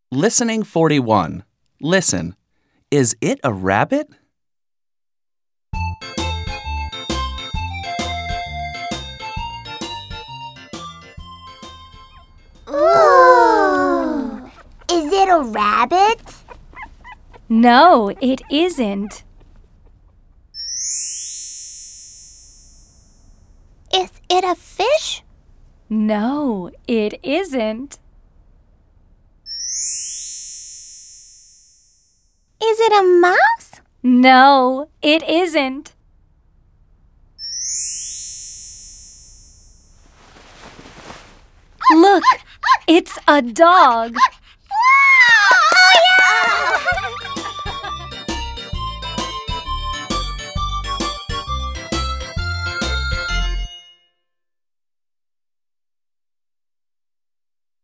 Listening 41. Listen. Is it a rabbit? Ooh! Is it a rabbit? No, it isn't. Is it a fish? No, it isn't. Is it a mouse? No, it isn't. Look, it's a dog.